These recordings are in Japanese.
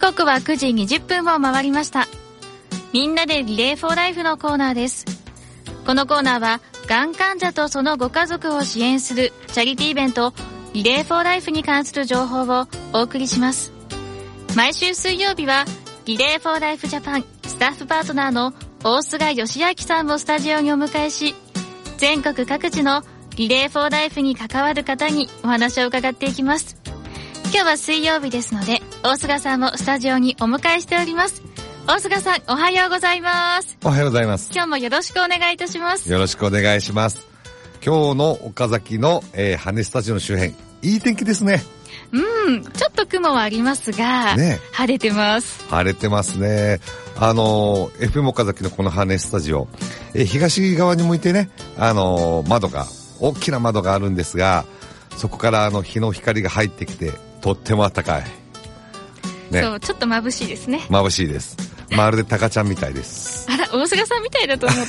刻は9時20分を回りました。みんなでリレーフォーライフのコーナーです。このコーナーはがん患者とそのご家族を支援するチャリティーイベントリレーフォーライフに関する情報をお送りします。毎週水曜日はリレーフォーライフジャパンスタッフパートナーの大菅義明さんをスタジオにお迎えし、全国各地のリレーフォーライフに関わる方にお話を伺っていきます。今日は水曜日ですので、大菅さんをスタジオにお迎えしております。大菅さん、おはようございます。 おはようございます。 今日もよろしくお願いいたします。 よろしくお願いします。今日の岡崎の、羽スタジオの周辺、いい天気ですね。 ちょっと雲はありますが、ね、晴れてます。 晴れてますね。FM 岡崎のこの羽スタジオ、東側に向いてね、大きな窓があるんですが、そこから日の光が入ってきて、とっても暖かい。 ね、そう、ちょっと眩しいですね。 眩しいです。まるでタカちゃんみたいです。 あら、大菅さんみたいだと思った。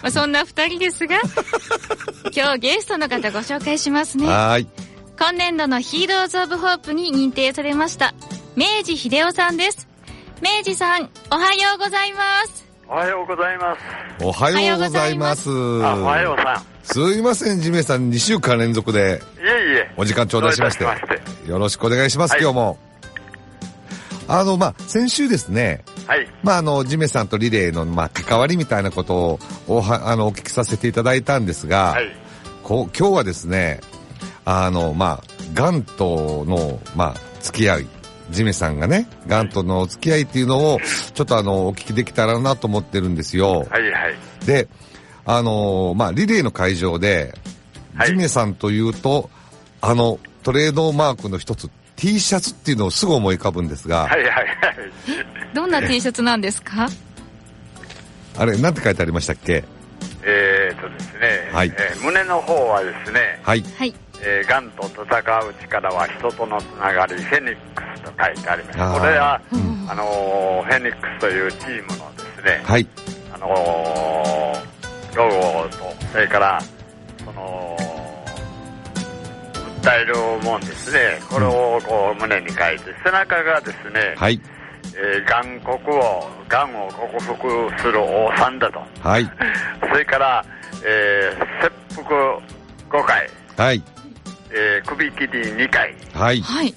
そんな二人ですが、今日ゲストの方ご紹介しますね。 はい。 今年度のヒーローズ・オブ・ホープに認定されました明治秀夫さんです。明治さん、おはようございます。 おはようございます。 おはようございます。 おはようさん。 すいません、ジメさん2週間連続でお時間頂戴しまして、よろしくお願いします。はい、今日も先週ですね、 はい、 ジメさんとリレーの関わりみたいなことをお聞きさせていただいたんですが、はい、今日はですね、がんとの付き合い、ジメさんがね、がんとの付き合いっていうのをちょっとお聞きできたらなと思ってるんですよ。 はいはい。 で、リレーの会場で、ジメさんというとトレードマークの一つ T シャツっていうのをすぐ思い浮かぶんですが、 はいはいはい。 どんな T シャツなんですか？ あれ、なんて書いてありましたっけ？ ですね、 はい、 胸の方はですね、 はい、 がんと戦う力は人とのつながりフェニックスと書いてあります。これは、フェニックスというチームのですね、 はい、 ロゴと、それから訴えるもんですね、これをこう胸に書いて、背中がですね、 はい、 がんを克服する王さんだと、 はい、 それから、切腹5回、 はい、 首切り2回、 はい、 新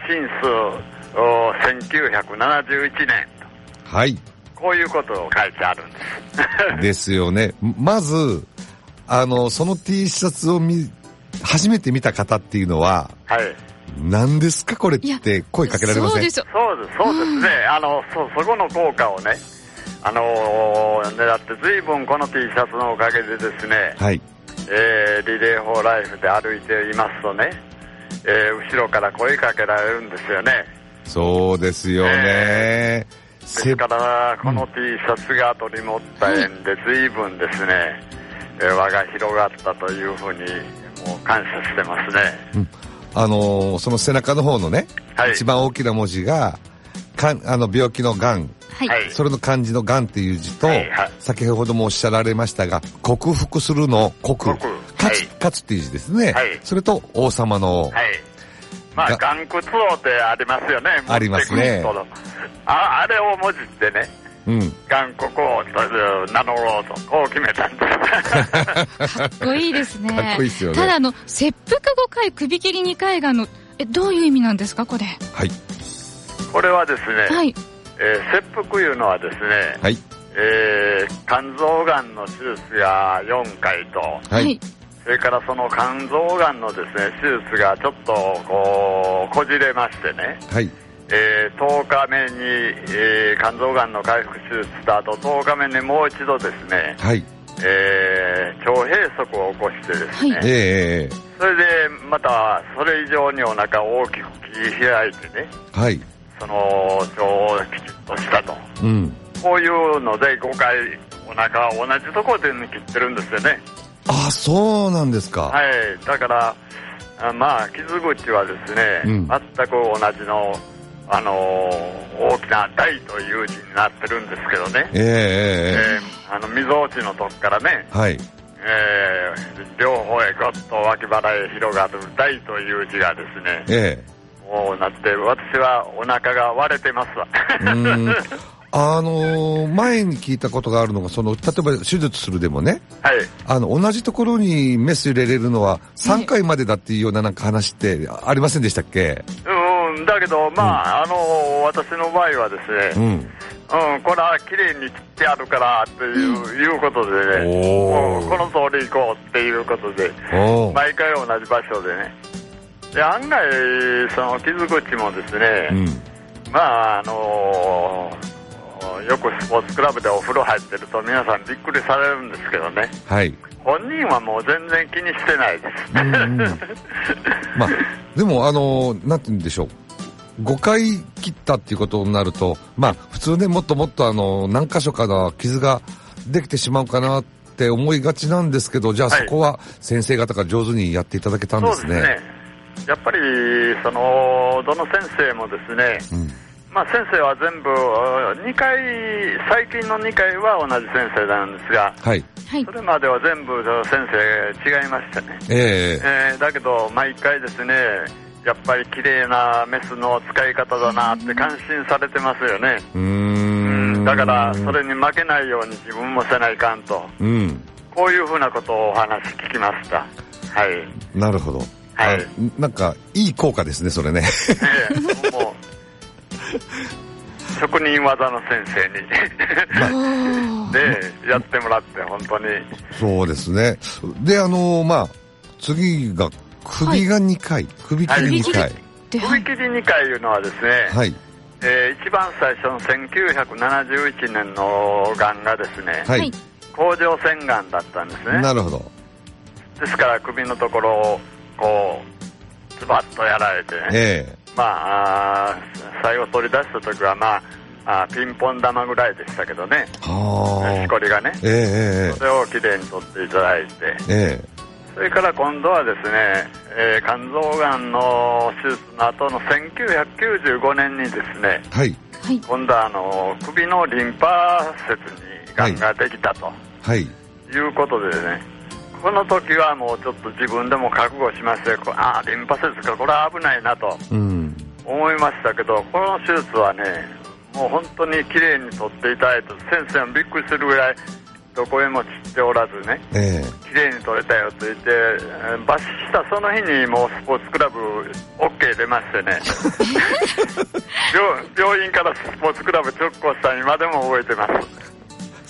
数1971年と、 はい、 こういうことを書いてあるんですですよね。まずその T シャツを初めて見た方っていうのは、はい、何ですかこれって声かけられません？ そうですね。そこの効果をね、狙って随分この T シャツのおかげでですね、 はい、 リレーフォーライフで歩いていますとね、後ろから声かけられるんですよね。 そうですよね。 ですからこの T シャツが取り持った縁で随分ですね、輪が広がったというふうにもう感謝してますね。 その背中の方のね、はい、一番大きな文字が病気のがん、はい、それの漢字のがんっていう字と、はいはい、先ほどもおっしゃられましたが、克服するの克、勝つっていう字ですね、はい、それと王様の、 はい、がん靴王ってありますよね。 ありますね。 あれをもじってね、がん国王と名乗ろうとこう決めたんですかっこいいですね。 かっこいいですよね。 ただ切腹5回首切り2回がどういう意味なんですかこれ？ はい、 これはですね、 はい、 切腹いうのはですね、はい、肝臓がんの手術が4回と、 はい、 それからその肝臓がんのですね手術がちょっとこじれましてね、 はい、 10日目に、肝臓がんの回復手術した後10日目にもう一度ですね、 はい、 腸閉塞を起こしてですね、 はい、 それでまたそれ以上にお腹を大きく切り開いてね、 はい、 その腸をきちっとしたと、こういうので5回お腹を同じところで切ってるんですよね。 あ、そうなんですか。 はい、だから傷口はですね、全く同じの大きな大という字になってるんですけどね、みぞおちのとこからね、 はい、 両方へぐっと脇腹へ広がる大という字がですね、 なって、私はお腹が割れてますわ。 前に聞いたことがあるのが、例えば手術するでもね、はい、同じところにメス入れれるのは3回までだっていうようななんか話ってありませんでしたっけ？ だけど、まあ、私の場合はですね、これは綺麗に切ってあるからっていうことでね、この通り行こうっていうことで、毎回同じ場所でね。で、案外、その傷口もですね、まあ、よくスポーツクラブでお風呂入ってると皆さんびっくりされるんですけどね。はい。本人はもう全然気にしてないです。 まあ、でもなんて言うんでしょう。5回切ったっていうことになると、まあ、普通ね、もっともっと何箇所かの傷ができてしまうかなって思いがちなんですけど、じゃあそこは先生方が上手にやっていただけたんですね。そうですね。 やっぱり、どの先生もですね、まあ、先生は全部2回、最近の2回は同じ先生なんですが、はい、それまでは全部先生違いましたね。だけど毎回ですね、やっぱり綺麗なメスの使い方だなって感心されてますよね。だからそれに負けないように自分もせないかんと、こういうふうなことをお話聞きました。はい。 なるほど。はい。なんかいい効果ですね、それね。もう職人技の先生にでやってもらって本当にそうですね。でまあ次が首が2回、首切り2回、 首切り2回いうのはですね、はい、一番最初の1971年のがんがですね、はい、甲状腺がんだったんですね。 なるほど。 ですから首のところをこうズバッとやられてね、まあ、最後取り出した時は、まあ、ピンポン玉ぐらいでしたけどね、しこりがね、それをきれいに取っていただいて、それから今度はですね、肝臓がんの手術の後の1995年にですね、はい、今度は首のリンパ節にがんができたと、いうことでね、この時はもうちょっと自分でも覚悟しまして、リンパ節か、これは危ないなと思いましたけど、この手術はね、もう本当にきれいに取っていただいて、先生もびっくりするぐらいどこへも散っておらずね、きれいに取れたよと言って、抜歯したその日にもうスポーツクラブ OK 出ましてね病院からスポーツクラブ直行した今でも覚えてます。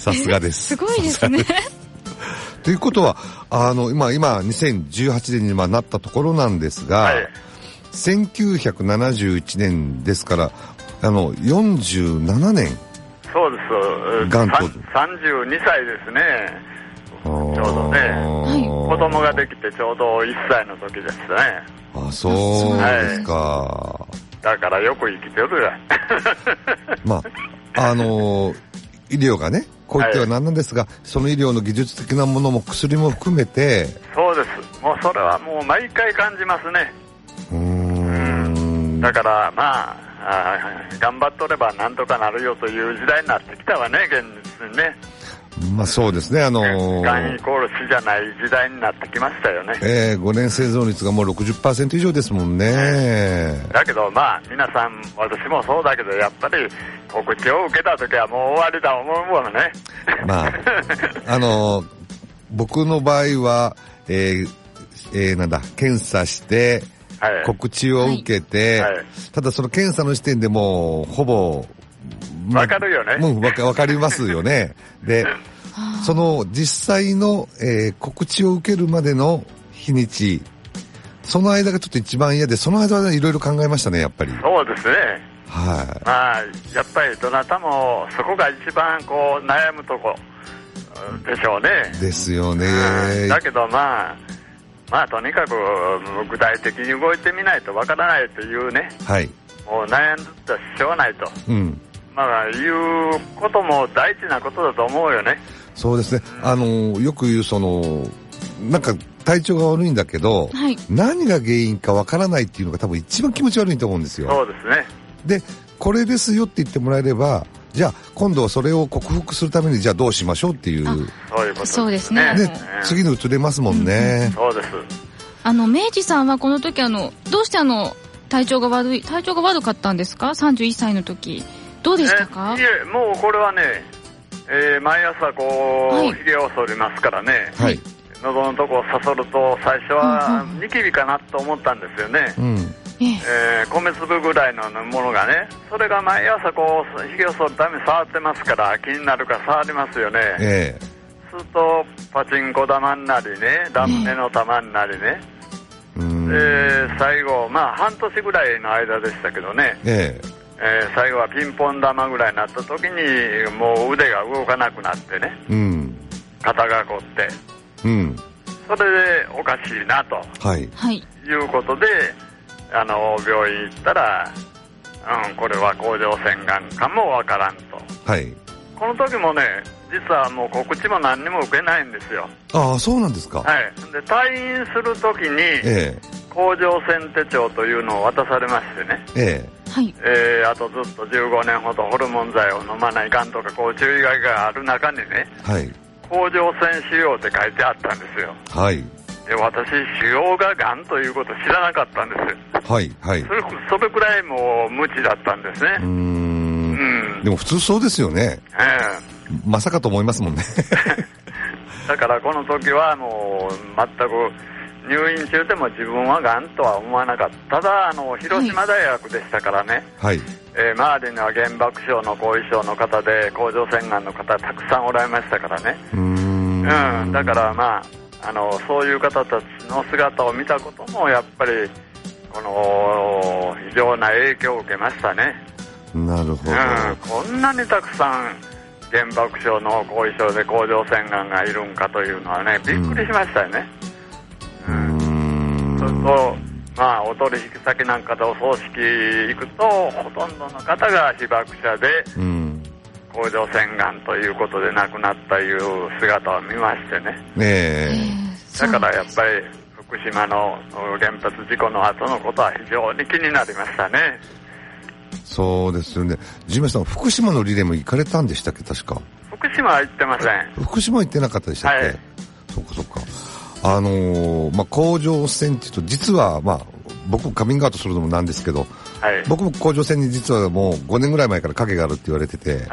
さすがです。 すごいですね。 ということは今2018年になったところなんですが、はい、1971年ですから47年。 そうです。がんと32歳ですね。ちょうどね、子供ができてちょうど1歳の時ですね。 あ、そうですか。はい、 だからよく生きてるや。 まあ医療がね、こう言ってはなんなんですが、その医療の技術的なものも薬も含めて。 そうです。もうそれはもう毎回感じますね。だからまあ、頑張っとればなんとかなるよという時代になってきたわね、現実にね。 まあそうですね、がんイコール死じゃない時代になってきましたよね。 5年生存率がもう 60% 以上ですもんね。 だけどまあ皆さん、私もそうだけど、やっぱり告知を受けた時はもう終わりだ思うものね。 まあ僕の場合は検査して告知を受けて、ただその検査の時点でもうほぼわかるよね。 わかりますよね。で、その実際の、告知を受けるまでの日にち、その間がちょっと一番嫌で、その間はいろいろ考えましたね、やっぱり。 そうですね。 はい。 まあ、やっぱりどなたもそこが一番こう悩むとこでしょうね。 ですよね。 だけどまあとにかく具体的に動いてみないとわからないというね。はい。もう悩んでたらしょうがないと。うん。まあ、いうことも大事なことだと思うよね。 そうですね。よく言うなんか体調が悪いんだけど、はい、何が原因かわからないっていうのが多分一番気持ち悪いと思うんですよ。 そうですね。 で、これですよって言ってもらえれば、じゃあ今度はそれを克服するためにじゃあどうしましょうっていう。 そういうことですね。 そうですね。 で、次に移れますもんね。 そうです。 明治さんはこの時どうして体調が悪かったんですか？31歳の時どうでしたか？ いえ、もうこれはね、毎朝こう、ひげを剃りますからね、はい、喉のとこをさそると最初はニキビかなと思ったんですよね、米粒ぐらいのものがね、それが毎朝こうひげを剃るために触ってますから気になるから触りますよね、するとパチンコ玉になりね、ラムネの玉になりね、最後半年ぐらいの間でしたけどね、最後はピンポン玉ぐらいになった時にもう腕が動かなくなってね、肩が凝って、それでおかしいなと、いうことで病院行ったら、これは甲状腺がんかもわからんと、この時もね、実はもう告知も何にも受けないんですよ。 ああ、そうなんですか。 で退院する時に、甲状腺手帳というのを渡されましてね、あとずっと15年ほどホルモン剤を飲まないかんとかこう注意書きがある中にね、甲状腺腫瘍って書いてあったんですよ。で私腫瘍ががんということ知らなかったんですよ。それくらいもう無知だったんですね。 でも普通そうですよね。まさかと思いますもんね。 だからこの時はもう全く入院中でも自分はがんとは思わなかった。ただ広島大学でしたからね、周りには原爆症の後遺症の方で甲状腺がんの方たくさんおられましたからね。だからそういう方たちの姿を見たこともやっぱりこの非常な影響を受けましたね。 なるほど、 こんなにたくさん原爆症の後遺症で甲状腺がんがいるんかというのはね、びっくりしましたよね。それとお取引先なんかでお葬式行くとほとんどの方が被爆者で、甲状腺がんということで亡くなったいう姿を見ましてね、だからやっぱり福島の原発事故の後のことは非常に気になりましたね。 そうですよね。ジメさん、福島のリレーも行かれたんでしたっけ？確か福島は行ってません。 福島は行ってなかったでしたっけ？そっかそっか。甲状腺っていうと実は僕カミングアウトするのもなんですけど、僕も甲状腺に実はもう5年ぐらい前から影があるって言われてて、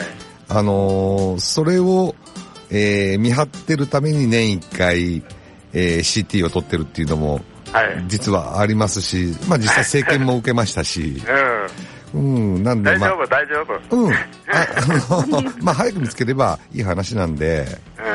それを、見張ってるために年1回、CT を取ってるっていうのも、実はありますし、実際生検も受けましたし、なんで大丈夫。 早く見つければいい話なんで、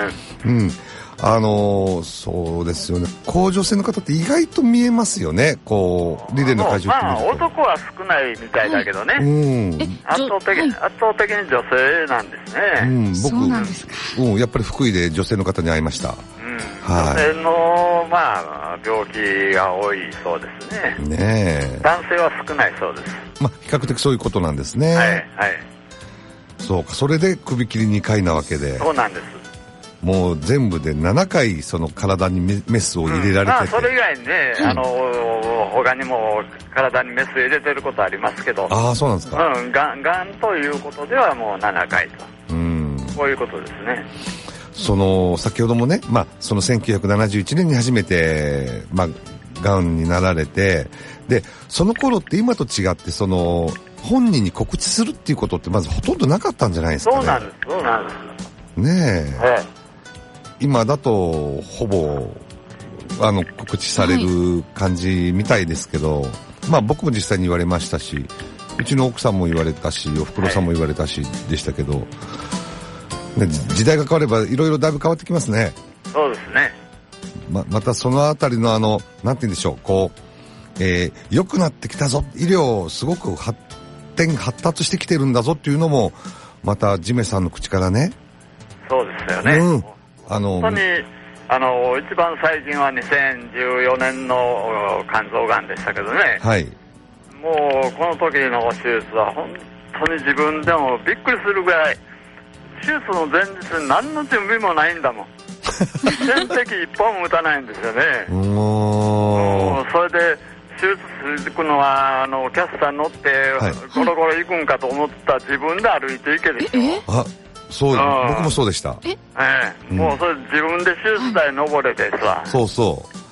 そうですよね。甲状腺の方って意外と見えますよね。こうリレーの会場って見ると。 男は少ないみたいだけどね。圧倒的に女性なんですね。 そうなんですか。 やっぱり福井で女性の方に会いました。 女性の病気が多いそうですね。男性は少ないそうです。 比較的そういうことなんですね。そうか。それで首切り2回なわけで。 そうなんです。 もう全部で7回その体にメスを入れられてて、 それ以外にね、他にも体にメス入れてることありますけど、 そうなんですか。 がんということではもう7回と、こういうことですね。 先ほどもね、その1971年に初めてがんになられて、でその頃って今と違って本人に告知するっていうことってまずほとんどなかったんじゃないですかね。 そうなんですね今だとほぼ告知される感じみたいですけど、僕も実際に言われましたし、うちの奥さんも言われたし、おふくろさんも言われたしでしたけど、時代が変わればいろいろだいぶ変わってきますね。 そうですね。 またそのあたりのなんて言うんでしょう、良くなってきたぞ、医療すごく発達してきてるんだぞっていうのもまたジメさんの口からね。 そうですよね。本当に一番最近は2014年の肝臓がんでしたけどね、もうこの時の手術は本当に自分でもびっくりするぐらい、手術の前日に何の準備もないんだもん。点滴一本も打たないんですよね。それで手術するのはキャスターに乗ってゴロゴロ行くんかと思った自分で歩いていけですよ。僕もそうでした。もうそれ自分で手術台登れてさ、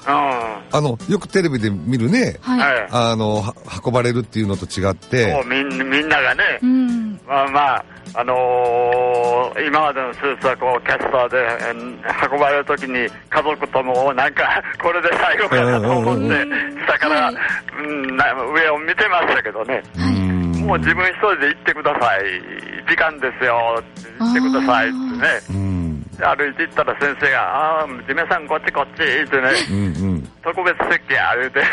よくテレビで見るね、運ばれるっていうのと違って。 そう、みんながね、今までの手術はこう、キャスターで運ばれるときに家族ともなんか、これで最後かなと思って、下から、上を見てましたけどね。もう自分一人で行ってください。時間ですよ。行ってくださいってね。歩いて行ったら先生が、ジメさんこっちこっちってね、特別席や言うて。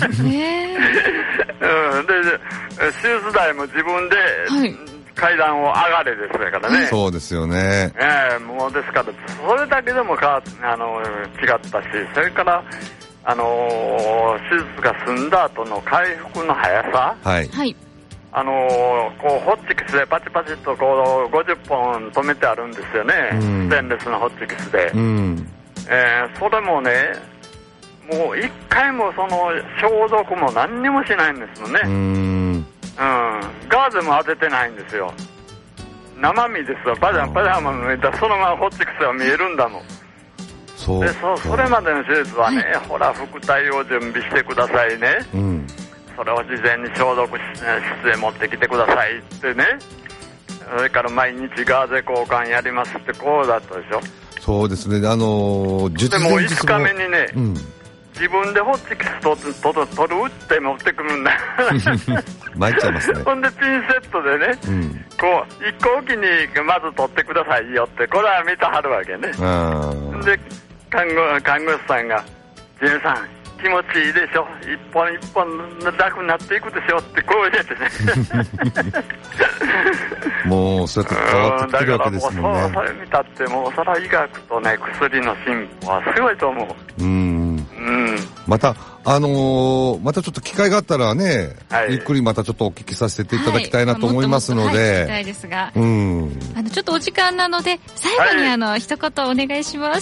で、手術台も自分で階段を上がれですからね。 そうですよね。 もうですから、それだけでも違ったし、それから、手術が済んだ後の回復の速さ。こうホッチキスでパチパチっとこう50本止めてあるんですよね、ステンレスのホッチキスで、それもね、もう一回もその消毒も何にもしないんですよね。ガーゼも当ててないんですよ。生身ですよ。パジャマ脱いだそのままホッチキスが見えるんだもん。それまでの手術はね、ほら副体を準備してくださいね、それを事前に消毒室へ持ってきてくださいってね。それから毎日ガーゼ交換やりますってこうだったでしょ。 そうですね。術前でも5日目にね、自分でホッチキス取るって持ってくるんだ。 参っちゃいますね。 ほんでピンセットでね、こう一個おきにまず取ってくださいよってこれは見てはるわけね。で看護師さんがジェンさん気持ちいいでしょ、一本一本楽になっていくでしょってこう言ってね。 もうそうやって変わってきてるわけですもんね。 それ見たってもうそれは医学とね薬の進歩はすごいと思う。 またまたちょっと機会があったらね、ゆっくりまたちょっとお聞きさせていただきたいなと思いますので、 聞きたいですが、ちょっとお時間なので最後に一言お願いします。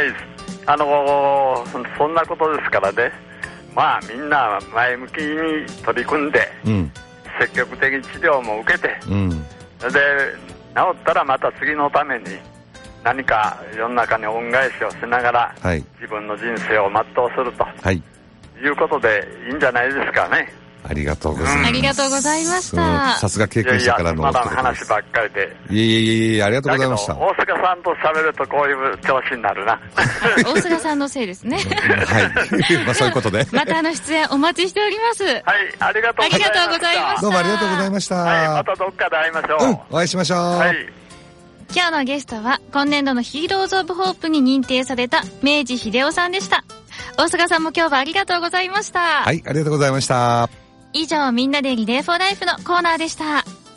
そんなことですからね、みんな前向きに取り組んで、積極的に治療も受けて、で治ったらまた次のために何か世の中に恩返しをしながら、自分の人生を全うすると、いうことでいいんじゃないですかね。 ありがとうございます。 ありがとうございました。 さすが経験者からのまだ話ばっかりで。 いえ、ありがとうございました。 大阪さんと喋るとこういう調子になるな。 大阪さんのせいですね。 そういうことで。 また出演お待ちしております。 ありがとうございました。 どうもありがとうございました。 またどっかで会いましょう。 お会いしましょう。 今日のゲストは今年度のヒーローズオブホープに認定された明治秀夫さんでした。大阪さんも今日はありがとうございました。 ありがとうございました。 以上、みんなでリレーフォーライフのコーナーでした。